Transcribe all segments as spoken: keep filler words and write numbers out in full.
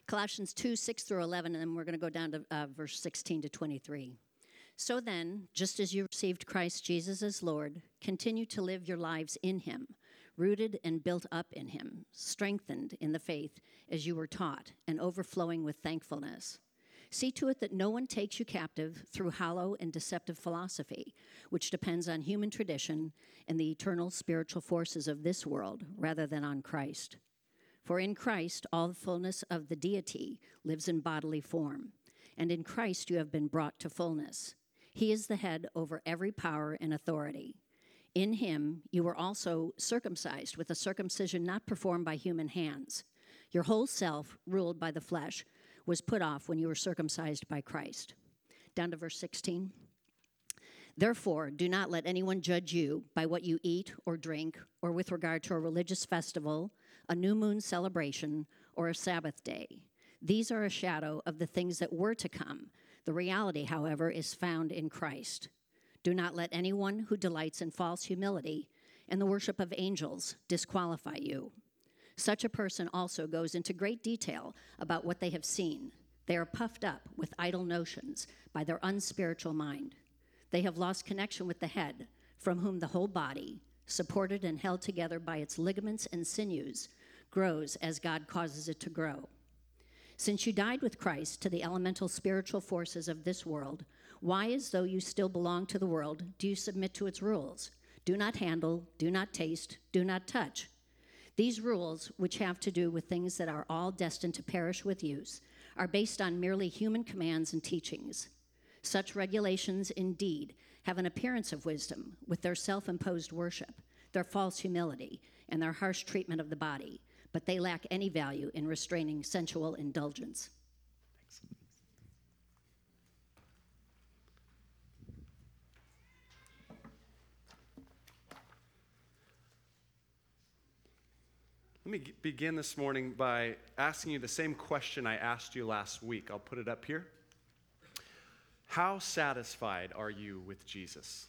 Colossians two, six through eleven, and then we're going to go down to uh, verse sixteen to twenty-three. So then, just as you received Christ Jesus as Lord, continue to live your lives in him, rooted and built up in him, strengthened in the faith as you were taught, and overflowing with thankfulness. See to it that no one takes you captive through hollow and deceptive philosophy, which depends on human tradition and the eternal spiritual forces of this world, rather than on Christ. For in Christ all the fullness of the deity lives in bodily form, and in Christ you have been brought to fullness. He is the head over every power and authority. In him you were also circumcised with a circumcision not performed by human hands. Your whole self, ruled by the flesh, was put off when you were circumcised by Christ. Down to verse sixteen. Therefore, do not let anyone judge you by what you eat or drink, or with regard to a religious festival, a new moon celebration, or a Sabbath day. These are a shadow of the things that were to come. The reality, however, is found in Christ. Do not let anyone who delights in false humility and the worship of angels disqualify you. Such a person also goes into great detail about what they have seen. They are puffed up with idle notions by their unspiritual mind. They have lost connection with the head, from whom the whole body, supported and held together by its ligaments and sinews, grows as God causes it to grow. Since you died with Christ to the elemental spiritual forces of this world, why, as though you still belong to the world, do you submit to its rules? Do not handle, do not taste, do not touch. These rules, which have to do with things that are all destined to perish with use, are based on merely human commands and teachings. Such regulations, indeed, have an appearance of wisdom with their self-imposed worship, their false humility, and their harsh treatment of the body, but they lack any value in restraining sensual indulgence. Thanks. Let me begin this morning by asking you the same question I asked you last week. I'll put it up here. How satisfied are you with Jesus?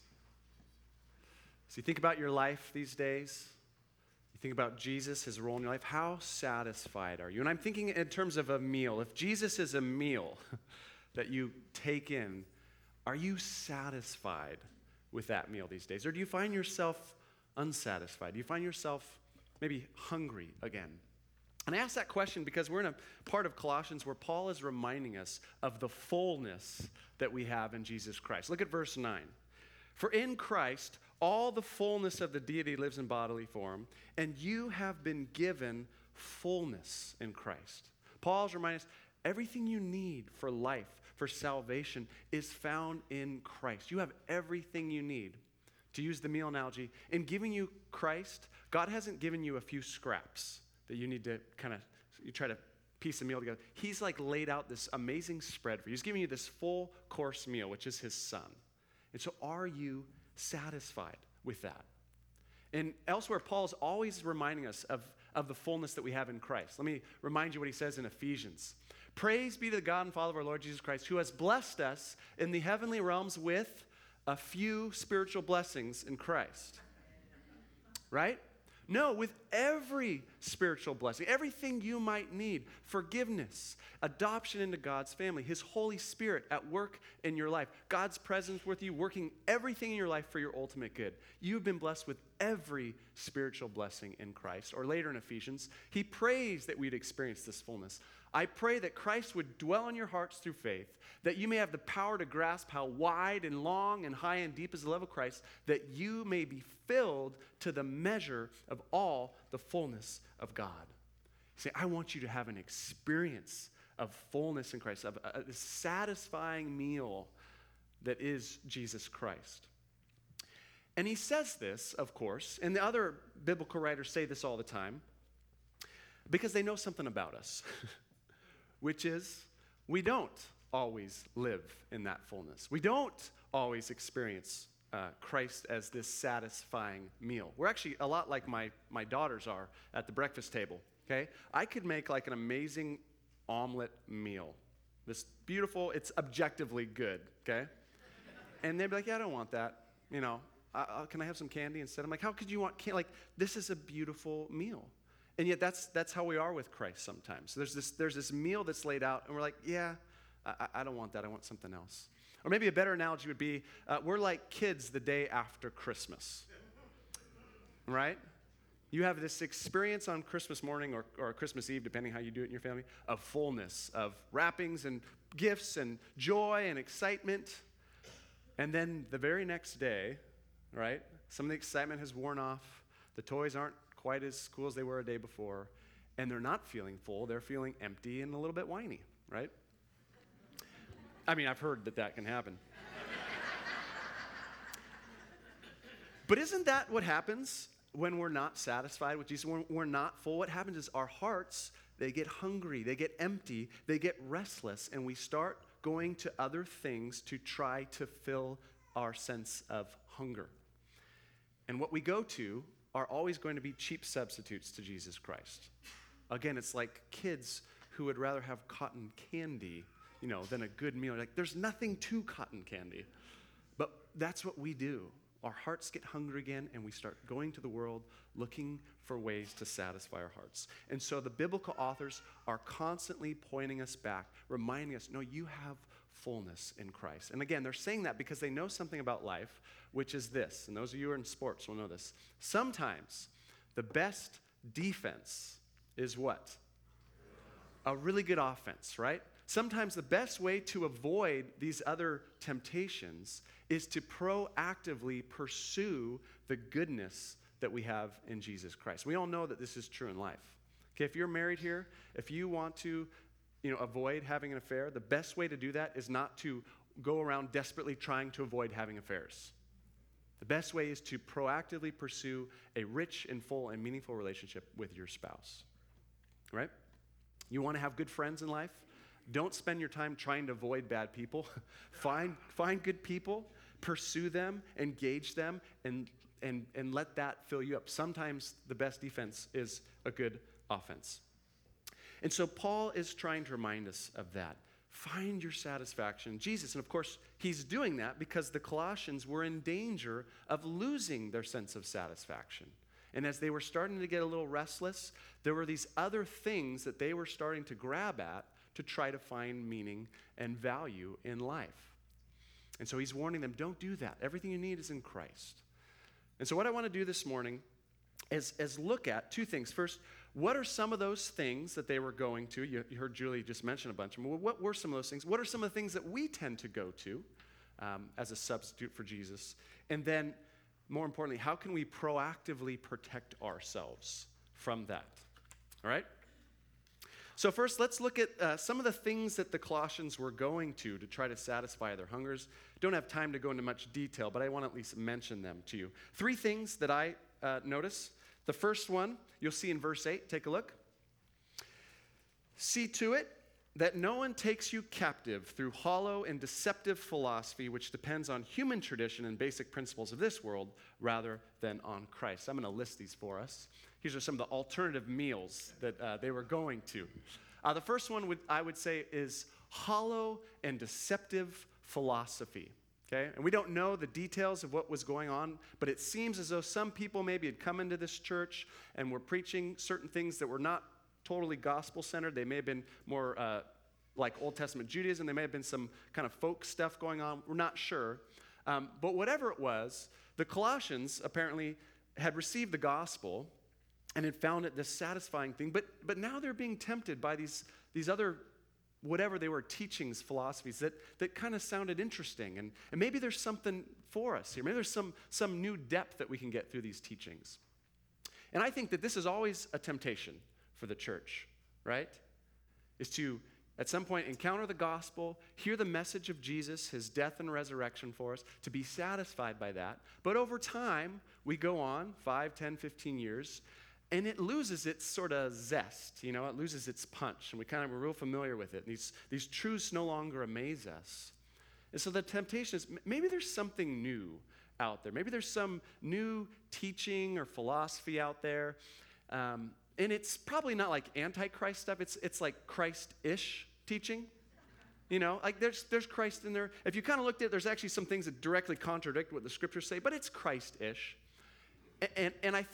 So you think about your life these days. You think about Jesus, his role in your life. How satisfied are you? And I'm thinking in terms of a meal. If Jesus is a meal that you take in, are you satisfied with that meal these days? Or do you find yourself unsatisfied? Do you find yourself maybe hungry again? And I ask that question because we're in a part of Colossians where Paul is reminding us of the fullness that we have in Jesus Christ. Look at verse nine. For in Christ, all the fullness of the deity lives in bodily form, and you have been given fullness in Christ. Paul's reminding us, everything you need for life, for salvation, is found in Christ. You have everything you need. To use the meal analogy, in giving you Christ, God hasn't given you a few scraps that you need to kind of, you try to piece a meal together. He's like laid out this amazing spread for you. He's giving you this full course meal, which is his son. And so are you satisfied with that? And elsewhere, Paul's always reminding us of, of the fullness that we have in Christ. Let me remind you what he says in Ephesians. Praise be to the God and Father of our Lord Jesus Christ, who has blessed us in the heavenly realms with a few spiritual blessings in Christ. Right? No, with every spiritual blessing, everything you might need, forgiveness, adoption into God's family, his Holy Spirit at work in your life, God's presence with you, working everything in your life for your ultimate good. You've been blessed with every spiritual blessing in Christ. Or later in Ephesians, he prays that we'd experience this fullness. I pray that Christ would dwell in your hearts through faith, that you may have the power to grasp how wide and long and high and deep is the love of Christ, that you may be filled to the measure of all the fullness of God. Say, I want you to have an experience of fullness in Christ, of a, a satisfying meal that is Jesus Christ. And he says this, of course, and the other biblical writers say this all the time, because they know something about us. Which is, we don't always live in that fullness. We don't always experience uh, Christ as this satisfying meal. We're actually a lot like my, my daughters are at the breakfast table, okay? I could make like an amazing omelet meal. This beautiful, it's objectively good, okay? And they'd be like, yeah, I don't want that. You know, uh, uh, can I have some candy instead? I'm like, how could you want candy? Like, this is a beautiful meal. And yet that's that's how we are with Christ sometimes. There's this, there's this meal that's laid out, and we're like, yeah, I, I don't want that. I want something else. Or maybe a better analogy would be, uh, we're like kids the day after Christmas, right? You have this experience on Christmas morning or, or Christmas Eve, depending how you do it in your family, of fullness, of wrappings and gifts and joy and excitement. And then the very next day, right, some of the excitement has worn off. The toys aren't quite as cool as they were a day before. And they're not feeling full. They're feeling empty and a little bit whiny, right? I mean, I've heard that that can happen. But isn't that what happens when we're not satisfied with Jesus? When we're not full, what happens is our hearts, they get hungry, they get empty, they get restless, and we start going to other things to try to fill our sense of hunger. And what we go to are always going to be cheap substitutes to Jesus Christ. Again, it's like kids who would rather have cotton candy, you know, than a good meal. Like, there's nothing to cotton candy. But that's what we do. Our hearts get hungry again, and we start going to the world looking for ways to satisfy our hearts. And so the biblical authors are constantly pointing us back, reminding us, no, you have fullness in Christ. And again, they're saying that because they know something about life, which is this, and those of you who are in sports will know this. Sometimes the best defense is what? A really good offense, right? Sometimes the best way to avoid these other temptations is to proactively pursue the goodness that we have in Jesus Christ. We all know that this is true in life. Okay, if you're married here, if you want to, you know, avoid having an affair, the best way to do that is not to go around desperately trying to avoid having affairs. The best way is to proactively pursue a rich and full and meaningful relationship with your spouse. Right? You want to have good friends in life? Don't spend your time trying to avoid bad people. find, find good people, pursue them, engage them, and, and, and let that fill you up. Sometimes the best defense is a good offense. And so Paul is trying to remind us of that. Find your satisfaction in Jesus. And of course, he's doing that because the Colossians were in danger of losing their sense of satisfaction. And as they were starting to get a little restless, there were these other things that they were starting to grab at to try to find meaning and value in life. And so he's warning them, don't do that. Everything you need is in Christ. And so what I want to do this morning is, is look at two things. First, what are some of those things that they were going to? You, you heard Julie just mention a bunch of them. What were some of those things? What are some of the things that we tend to go to um, as a substitute for Jesus? And then, more importantly, how can we proactively protect ourselves from that? All right? So first, let's look at uh, some of the things that the Colossians were going to to try to satisfy their hungers. Don't have time to go into much detail, but I want to at least mention them to you. Three things that I uh, notice. The first one, you'll see in verse eight. Take a look. See to it that no one takes you captive through hollow and deceptive philosophy, which depends on human tradition and basic principles of this world rather than on Christ. I'm going to list these for us. These are some of the alternative meals that uh, they were going to. Uh, the first one would, I would say is hollow and deceptive philosophy. Okay? And we don't know the details of what was going on, but it seems as though some people maybe had come into this church and were preaching certain things that were not totally gospel-centered. They may have been more uh, like Old Testament Judaism. There may have been some kind of folk stuff going on. We're not sure. Um, but whatever it was, the Colossians apparently had received the gospel and had found it this satisfying thing. But but now they're being tempted by these, these other, whatever they were, teachings, philosophies that, that kind of sounded interesting. And, and maybe there's something for us here. Maybe there's some, some new depth that we can get through these teachings. And I think that this is always a temptation for the church, right? Is to, at some point, encounter the gospel, hear the message of Jesus, his death and resurrection for us, to be satisfied by that. But over time, we go on, five, ten, fifteen years, and it loses its sort of zest, you know, it loses its punch, and we kind of, we're real familiar with it. These, these truths no longer amaze us. And so the temptation is, maybe there's something new out there. Maybe there's some new teaching or philosophy out there. Um, and it's probably not like anti-Christ stuff. It's, it's like Christ-ish teaching. You know, like there's, there's Christ in there. If you kind of looked at it, there's actually some things that directly contradict what the scriptures say, but it's Christ-ish. And, and, and I think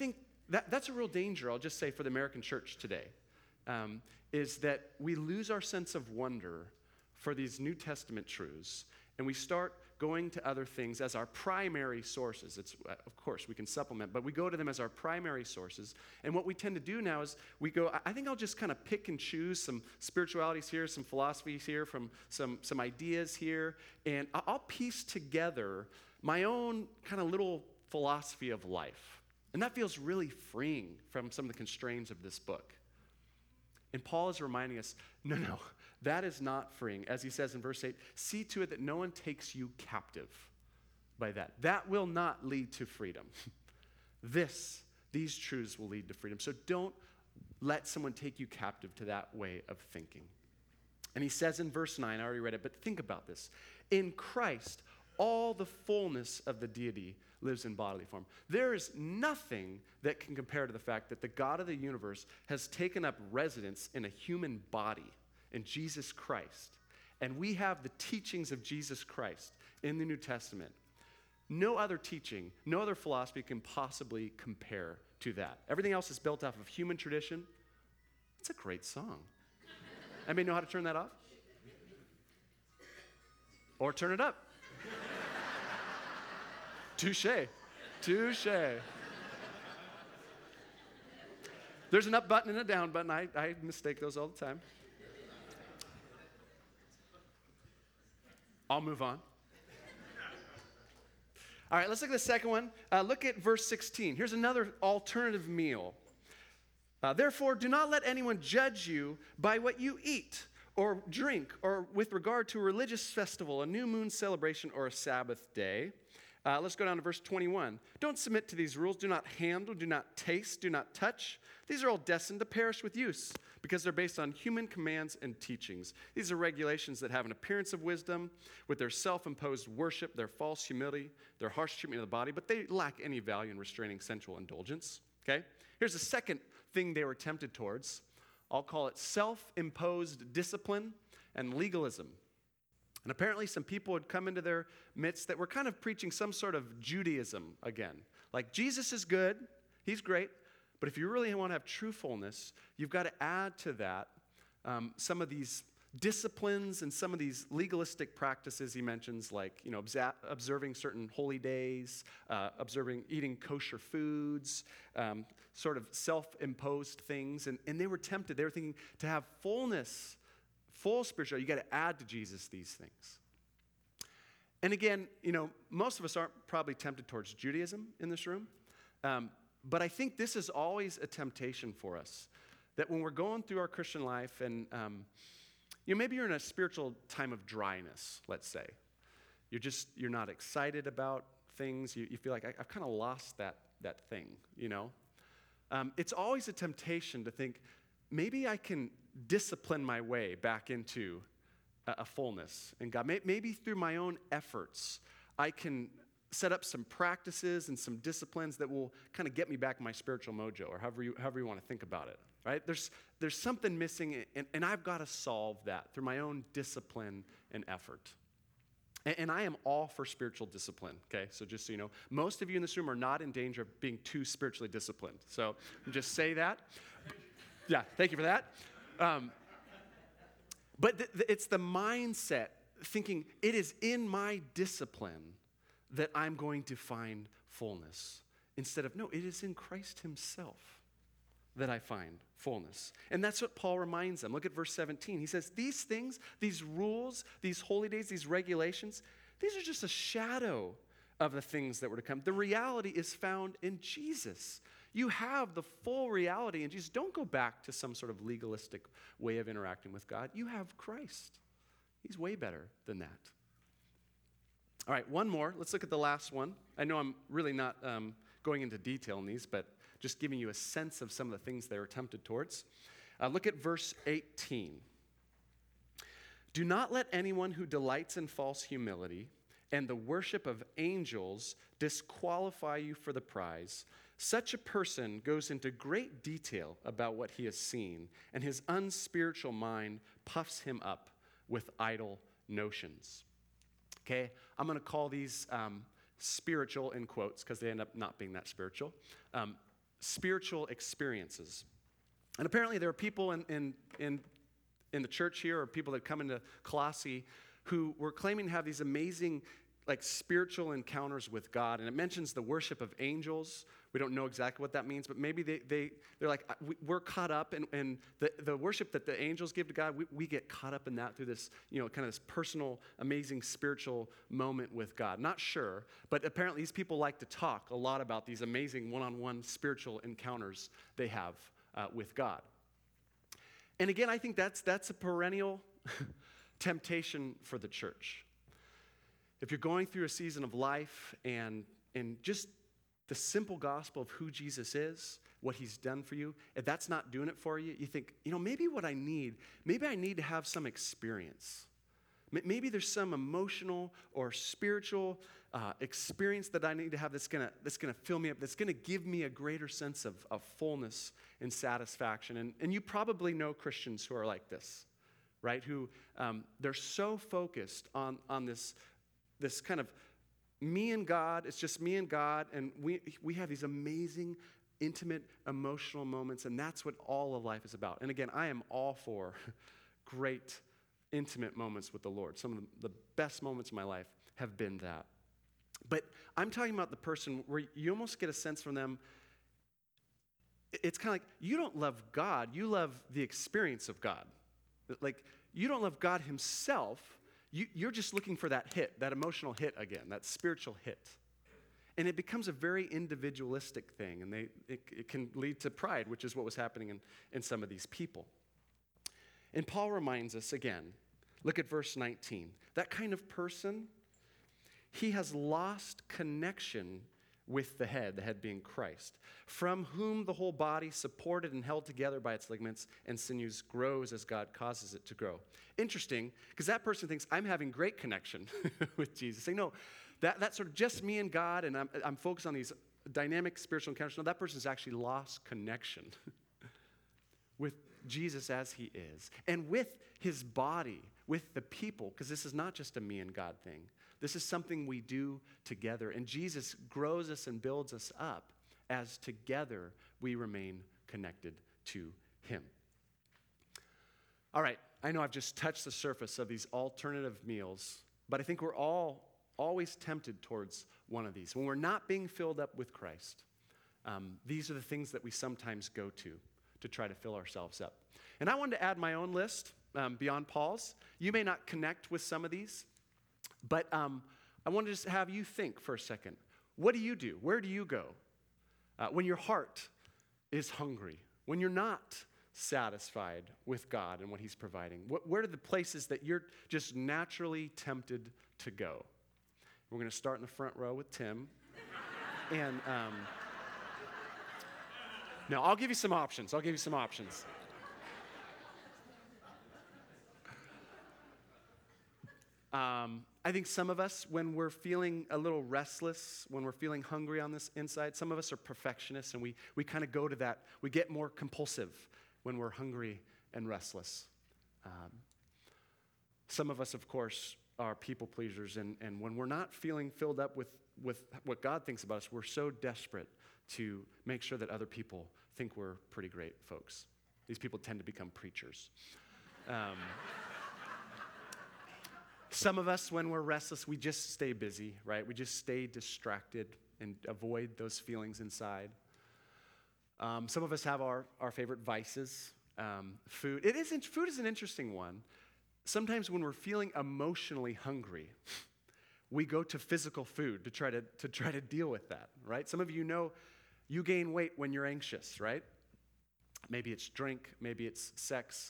that, that's a real danger, I'll just say, for the American church today, um, is that we lose our sense of wonder for these New Testament truths, and we start going to other things as our primary sources. It's, of course, we can supplement, but we go to them as our primary sources. And what we tend to do now is we go, I think I'll just kind of pick and choose some spiritualities here, some philosophies here, from some, some ideas here, and I'll piece together my own kind of little philosophy of life. And that feels really freeing from some of the constraints of this book. And Paul is reminding us, no, no, that is not freeing. As he says in verse eight, see to it that no one takes you captive by that. That will not lead to freedom. This, these truths will lead to freedom. So don't let someone take you captive to that way of thinking. And he says in verse nine, I already read it, but think about this. In Christ, all the fullness of the deity lives in bodily form. There is nothing that can compare to the fact that the God of the universe has taken up residence in a human body, in Jesus Christ. And we have the teachings of Jesus Christ in the New Testament. No other teaching, no other philosophy can possibly compare to that. Everything else is built off of human tradition. It's a great song. Anybody know how to turn that off? Or turn it up. Touche. Touche. There's an up button and a down button. I, I mistake those all the time. I'll move on. All right, let's look at the second one. Uh, look at verse sixteen. Here's another alternative meal. Uh, Therefore, do not let anyone judge you by what you eat or drink, or with regard to a religious festival, a new moon celebration, or a Sabbath day. Uh, let's go down to verse twenty-one. Don't submit to these rules. Do not handle, do not taste, do not touch. These are all destined to perish with use because they're based on human commands and teachings. These are regulations that have an appearance of wisdom with their self-imposed worship, their false humility, their harsh treatment of the body, but they lack any value in restraining sensual indulgence. Okay? Here's the second thing they were tempted towards. I'll call it self-imposed discipline and legalism. And apparently some people had come into their midst that were kind of preaching some sort of Judaism again. Like, Jesus is good, he's great, but if you really want to have true fullness, you've got to add to that um, some of these disciplines and some of these legalistic practices he mentions, like, you know, obsa- observing certain holy days, uh, observing, eating kosher foods, um, sort of self-imposed things. And, and they were tempted. They were thinking to have fullness, full spirituality, you got to add to Jesus these things. And again, you know, most of us aren't probably tempted towards Judaism in this room. Um, but I think this is always a temptation for us, that when we're going through our Christian life and, um, you know, maybe you're in a spiritual time of dryness, let's say. You're just, you're not excited about things. You, you feel like, I, I've kind of lost that, that thing, you know. Um, it's always a temptation to think, maybe I can discipline my way back into a, a fullness in God. Maybe through my own efforts, I can set up some practices and some disciplines that will kind of get me back in my spiritual mojo, or however you, however you want to think about it, right? There's, there's something missing, and, and I've got to solve that through my own discipline and effort. And, and I am all for spiritual discipline, okay? So just so you know, most of you in this room are not in danger of being too spiritually disciplined. So just say that. Yeah, thank you for that. Um, but th- th- it's the mindset, thinking it is in my discipline that I'm going to find fullness. Instead of, no, it is in Christ himself that I find fullness. And that's what Paul reminds them. Look at verse seventeen. He says, these things, these rules, these holy days, these regulations, these are just a shadow of the things that were to come. The reality is found in Jesus. You have the full reality in Jesus. Don't go back to some sort of legalistic way of interacting with God. You have Christ. He's way better than that. All right, one more. Let's look at the last one. I know I'm really not um, going into detail in these, but just giving you a sense of some of the things they were tempted towards. Uh, look at verse eighteen. Do not let anyone who delights in false humility and the worship of angels disqualify you for the prize. Such a person goes into great detail about what he has seen, and his unspiritual mind puffs him up with idle notions. Okay, I'm going to call these um, spiritual in quotes because they end up not being that spiritual. Um, spiritual experiences. And apparently there are people in, in, in, in the church here, or people that come into Colossae, who were claiming to have these amazing like spiritual encounters with God. And it mentions the worship of angels. We don't know exactly what that means, but maybe they, they, they're like, we're caught up in, in the, the worship that the angels give to God. We, we get caught up in that through this, you know, kind of this personal, amazing spiritual moment with God. Not sure, but apparently these people like to talk a lot about these amazing one-on-one spiritual encounters they have uh, with God. And again, I think that's, that's a perennial temptation for the church. If you're going through a season of life and, and just the simple gospel of who Jesus is, what he's done for you, if that's not doing it for you, you think, you know, maybe what I need, maybe I need to have some experience. Maybe there's some emotional or spiritual uh, experience that I need to have that's gonna, that's gonna fill me up, that's gonna give me a greater sense of, of fullness and satisfaction. And, and you probably know Christians who are like this, right? Who um, they're so focused on, on this This kind of me and God, it's just me and God, and we we have these amazing, intimate, emotional moments, and that's what all of life is about. And again, I am all for great, intimate moments with the Lord. Some of the, the best moments of my life have been that. But I'm talking about the person where you almost get a sense from them, it's kind of like, you don't love God, you love the experience of God. Like, you don't love God himself, You, you're just looking for that hit, that emotional hit again, that spiritual hit. And it becomes a very individualistic thing, and they, it, it can lead to pride, which is what was happening in, in some of these people. And Paul reminds us again, look at verse nineteen. That kind of person, he has lost connection with the head, the head being Christ, from whom the whole body, supported and held together by its ligaments and sinews, grows as God causes it to grow. Interesting, because that person thinks, I'm having great connection with Jesus. Saying, no, that, that's sort of just me and God, and I'm, I'm focused on these dynamic spiritual encounters. No, that person's actually lost connection with Jesus as he is, and with his body, with the people, because this is not just a me and God thing. This is something we do together, and Jesus grows us and builds us up as together we remain connected to him. All right, I know I've just touched the surface of these alternative meals, but I think we're all always tempted towards one of these. When we're not being filled up with Christ, um, these are the things that we sometimes go to to try to fill ourselves up. And I wanted to add my own list um, beyond Paul's. You may not connect with some of these, but um, I want to just have you think for a second. What do you do? Where do you go uh, when your heart is hungry? When you're not satisfied with God and what he's providing? What, where are the places that you're just naturally tempted to go? We're going to start in the front row with Tim. and um, no, I'll give you some options. I'll give you some options. Um, I think some of us, when we're feeling a little restless, when we're feeling hungry on this inside, some of us are perfectionists, and we, we kind of go to that. We get more compulsive when we're hungry and restless. Um, some of us, of course, are people pleasers, and, and when we're not feeling filled up with, with what God thinks about us, we're so desperate to make sure that other people think we're pretty great folks. These people tend to become preachers. Um, Some of us, when we're restless, we just stay busy, right? We just stay distracted and avoid those feelings inside. Um, some of us have our, our favorite vices. Um, food. It is, food is an interesting one. Sometimes when we're feeling emotionally hungry, we go to physical food to try to, to try to deal with that, right? Some of you know you gain weight when you're anxious, right? Maybe it's drink, maybe it's sex.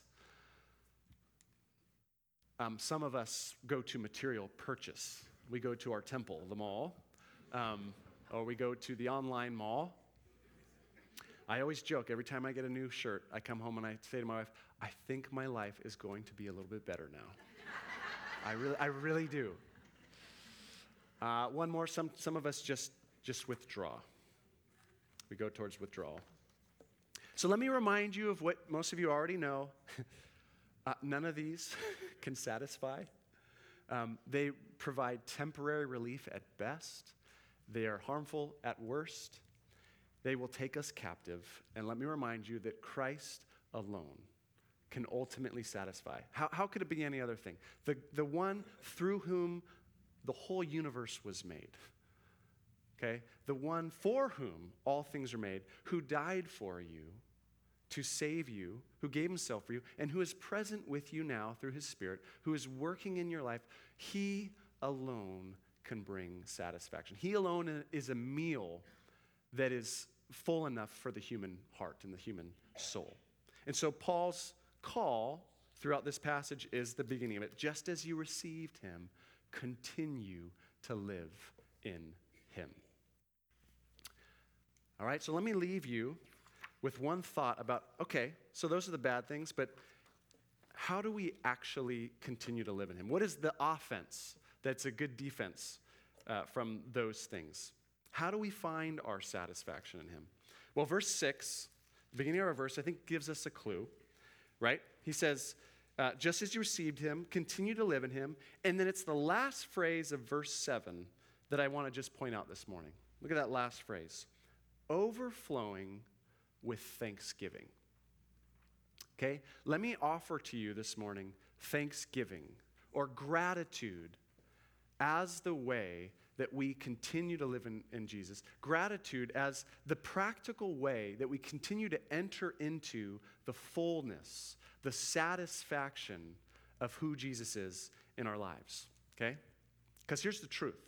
Um, some of us go to material purchase. We go to our temple, the mall, um, or we go to the online mall. I always joke, every time I get a new shirt, I come home and I say to my wife, I think my life is going to be a little bit better now. I really, I really do. Uh, one more, some, some of us just, just withdraw. We go towards withdrawal. So let me remind you of what most of you already know. Uh, none of these can satisfy. Um, they provide temporary relief at best. They are harmful at worst. they will take us captive. And let me remind you that Christ alone can ultimately satisfy. How, how could it be any other thing? The, the one through whom the whole universe was made. Okay? The one for whom all things are made, who died for you to save you, who gave himself for you, and who is present with you now through his Spirit, who is working in your life, he alone can bring satisfaction. He alone is a meal that is full enough for the human heart and the human soul. And so Paul's call throughout this passage is the beginning of it. Just as you received him, continue to live in him. All right, so let me leave you with one thought about, okay, so those are the bad things, but how do we actually continue to live in him? What is the offense that's a good defense uh, from those things? How do we find our satisfaction in him? Well, verse six, the beginning of our verse, I think gives us a clue, right? He says, uh, just as you received him, continue to live in him. And then it's the last phrase of verse seven that I want to just point out this morning. Look at that last phrase. Overflowing with thanksgiving. Okay? Let me offer to you this morning thanksgiving or gratitude as the way that we continue to live in, in Jesus. Gratitude as the practical way that we continue to enter into the fullness, the satisfaction of who Jesus is in our lives. Okay? Because here's the truth.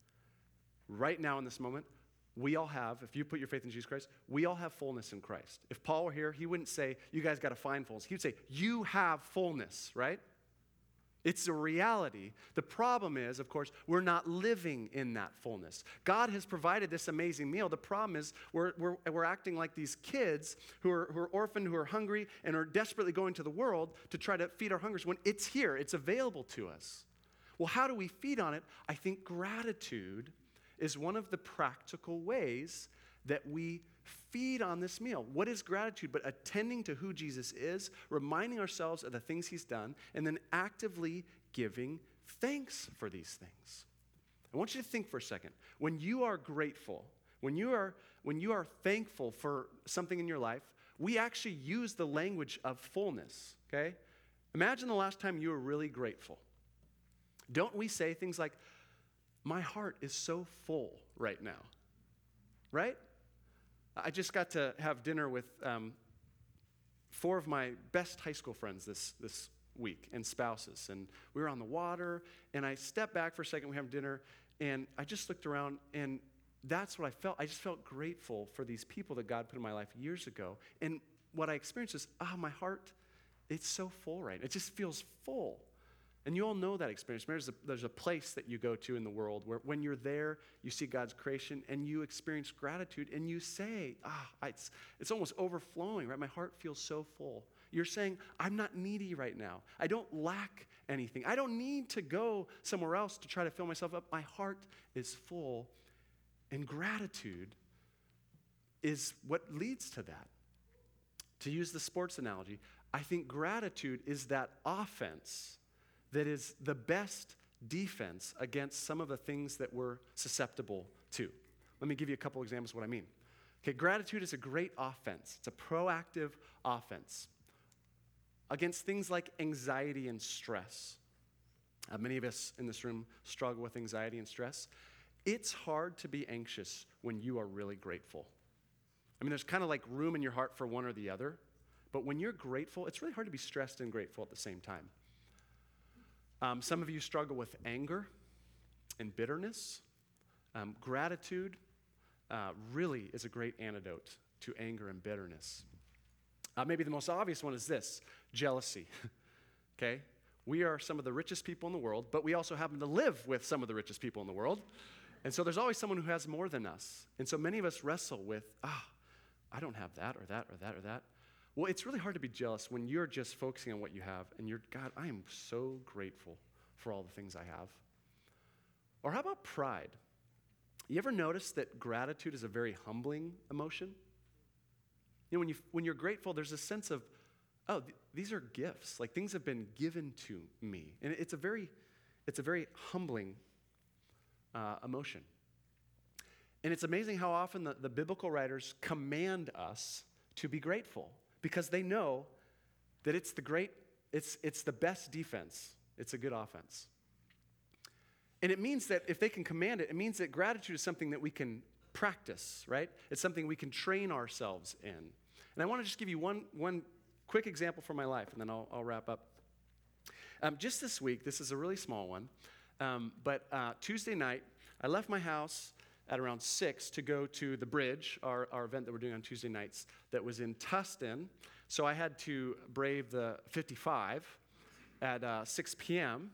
Right now in this moment, we all have, if you put your faith in Jesus Christ, we all have fullness in Christ. If Paul were here, he wouldn't say, you guys got to find fullness. He would say, you have fullness, right? It's a reality. The problem is, of course, we're not living in that fullness. God has provided this amazing meal. The problem is we're, we're, we're acting like these kids who are, who are orphaned, who are hungry, and are desperately going to the world to try to feed our hungers when it's here. It's available to us. Well, how do we feed on it? I think gratitude is one of the practical ways that we feed on this meal. What is gratitude? But attending to who Jesus is, reminding ourselves of the things he's done, and then actively giving thanks for these things. I want you to think for a second. When you are grateful, when you are, when you are thankful for something in your life, we actually use the language of fullness, okay? Imagine the last time you were really grateful. Don't we say things like, my heart is so full right now, right? I just got to have dinner with um, four of my best high school friends this, this week and spouses. And we were on the water, and I stepped back for a second, we have dinner, and I just looked around, and that's what I felt. I just felt grateful for these people that God put in my life years ago. And what I experienced is, ah, oh, my heart, it's so full right now. It just feels full. And you all know that experience. There's a, there's a place that you go to in the world where when you're there, you see God's creation and you experience gratitude and you say, ah, it's, it's almost overflowing, right? My heart feels so full. You're saying, I'm not needy right now. I don't lack anything. I don't need to go somewhere else to try to fill myself up. My heart is full. And gratitude is what leads to that. To use the sports analogy, I think gratitude is that offense that is the best defense against some of the things that we're susceptible to. Let me give you a couple examples of what I mean. Okay, gratitude is a great offense. It's a proactive offense against things like anxiety and stress. Uh, many of us in this room struggle with anxiety and stress. It's hard to be anxious when you are really grateful. I mean, there's kind of like room in your heart for one or the other, but when you're grateful, it's really hard to be stressed and grateful at the same time. Um, some of you struggle with anger and bitterness. Um, gratitude uh, really is a great antidote to anger and bitterness. Uh, maybe the most obvious one is this, jealousy. Okay? We are some of the richest people in the world, but we also happen to live with some of the richest people in the world. And so there's always someone who has more than us. And so many of us wrestle with, ah, I don't have that or that or that or that. Well, it's really hard to be jealous when you're just focusing on what you have and you're, God, I am so grateful for all the things I have. Or how about pride? You ever notice that gratitude is a very humbling emotion? You know, when, you, when you're grateful, there's a sense of, oh, th- these are gifts. Like things have been given to me. And it's a very, it's a very humbling uh, emotion. And it's amazing how often the, the biblical writers command us to be grateful because they know that it's the great, it's, it's the best defense. It's a good offense. And it means that if they can command it, it means that gratitude is something that we can practice, right? It's something we can train ourselves in. And I want to just give you one, one quick example from my life, and then I'll, I'll wrap up. Um, just this week, this is a really small one, um, but uh, Tuesday night, I left my house at around six to go to the Bridge, our, our event that we're doing on Tuesday nights, that was in Tustin. So I had to brave the fifty-five at uh, six p.m.,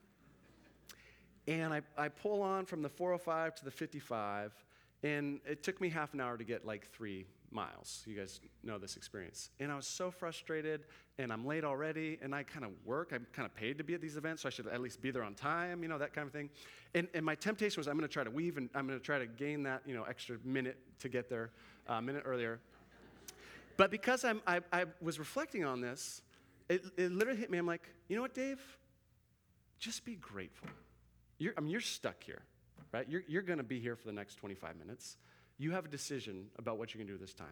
and I, I pull on from the four oh five to the fifty-five, and it took me half an hour to get like three miles. You guys know this experience. And I was so frustrated, and I'm late already, and I kind of work. I'm kind of paid to be at these events, so I should at least be there on time, you know, that kind of thing. And, and my temptation was I'm going to try to weave, and I'm going to try to gain that, you know, extra minute to get there a uh, minute earlier. But because I'm, I, I was reflecting on this, it, it literally hit me. I'm like, you know what, Dave? Just be grateful. You're, I mean, you're stuck here, right? You're, you're going to be here for the next twenty-five minutes. You have a decision about what you're going to do this time.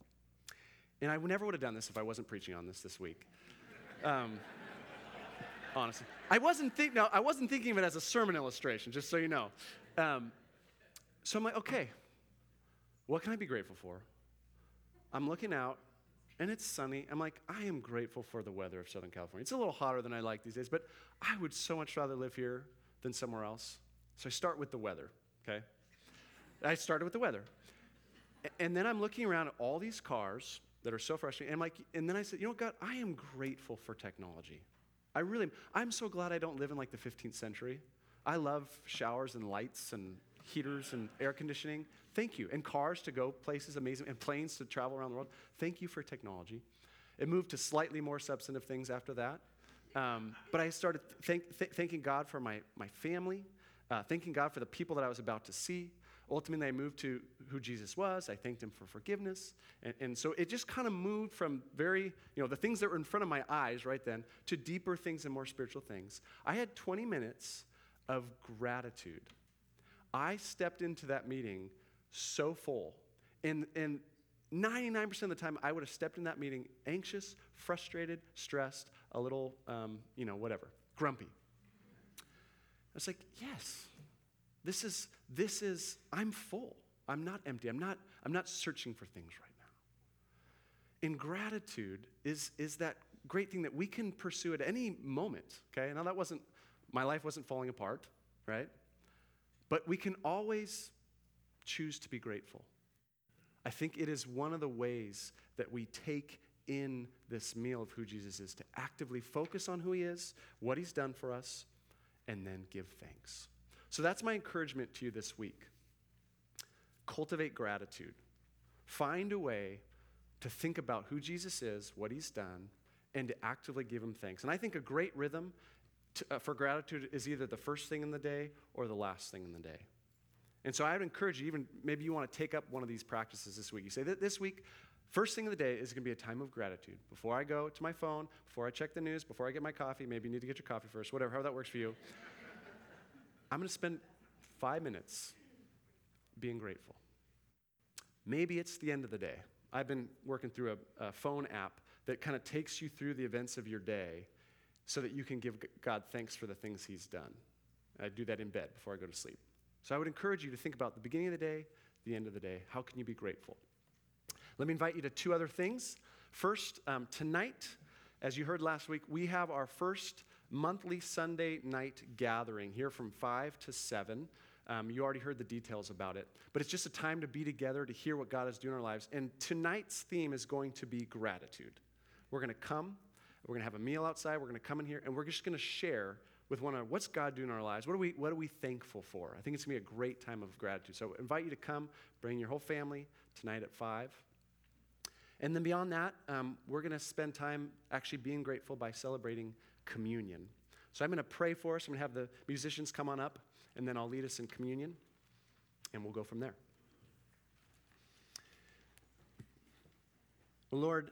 And I never would have done this if I wasn't preaching on this this week. Um, honestly. I wasn't, think, no, I wasn't thinking of it as a sermon illustration, just so you know. Um, so I'm like, okay, what can I be grateful for? I'm looking out, and it's sunny. I'm like, I am grateful for the weather of Southern California. It's a little hotter than I like these days, but I would so much rather live here than somewhere else. So I start with the weather, okay? I started with the weather. And then I'm looking around at all these cars that are so frustrating. And I'm like, and then I said, you know what, God, I am grateful for technology. I really am. I'm so glad I don't live in like the fifteenth century. I love showers and lights and heaters and air conditioning. Thank you. And cars to go places amazing, and planes to travel around the world. Thank you for technology. It moved to slightly more substantive things after that. Um, but I started thank, th- thanking God for my, my family, uh, thanking God for the people that I was about to see. Ultimately, I moved to who Jesus was. I thanked him for forgiveness. And, and so it just kind of moved from very, you know, the things that were in front of my eyes right then to deeper things and more spiritual things. I had twenty minutes of gratitude. I stepped into that meeting so full. And, and ninety-nine percent of the time, I would have stepped in that meeting anxious, frustrated, stressed, a little, um, you know, whatever, grumpy. I was like, yes. This is, this is, I'm full. I'm not empty. I'm not, I'm not searching for things right now. And gratitude is, is that great thing that we can pursue at any moment, okay? Now that wasn't, my life wasn't falling apart, right? But we can always choose to be grateful. I think it is one of the ways that we take in this meal of who Jesus is, to actively focus on who he is, what he's done for us, and then give thanks. So that's my encouragement to you this week. Cultivate gratitude. Find a way to think about who Jesus is, what he's done, and to actively give him thanks. And I think a great rhythm to, uh, for gratitude is either the first thing in the day or the last thing in the day. And so I would encourage you, even maybe you want to take up one of these practices this week. You say that this week, first thing of the day is going to be a time of gratitude. Before I go to my phone, before I check the news, before I get my coffee, maybe you need to get your coffee first, whatever, however that works for you. I'm going to spend five minutes being grateful. Maybe it's the end of the day. I've been working through a, a phone app that kind of takes you through the events of your day so that you can give God thanks for the things he's done. I do that in bed before I go to sleep. So I would encourage you to think about the beginning of the day, the end of the day. How can you be grateful? Let me invite you to two other things. First, um, tonight, as you heard last week, we have our first monthly Sunday night gathering here from five to seven. Um, you already heard the details about it. But it's just a time to be together, to hear what God is doing in our lives. And tonight's theme is going to be gratitude. We're going to come. We're going to have a meal outside. We're going to come in here, and we're just going to share with one another what's God doing in our lives. What are we, what are we thankful for? I think it's going to be a great time of gratitude. So I invite you to come. Bring your whole family tonight at five. And then beyond that, um, we're going to spend time actually being grateful by celebrating communion. So I'm going to pray for us. I'm going to have the musicians come on up, and then I'll lead us in communion, and we'll go from there. Lord,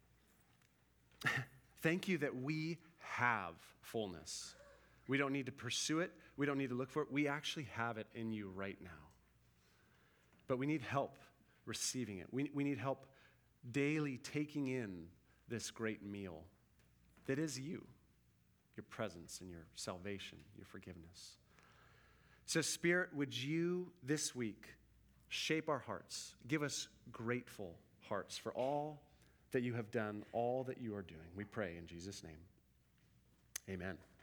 thank you that we have fullness. We don't need to pursue it. We don't need to look for it. We actually have it in you right now. but we need help receiving it. We, we need help daily taking in this great meal that is you, your presence and your salvation, your forgiveness. So, Spirit, would you this week shape our hearts, give us grateful hearts for all that you have done, all that you are doing. We pray in Jesus' name. Amen.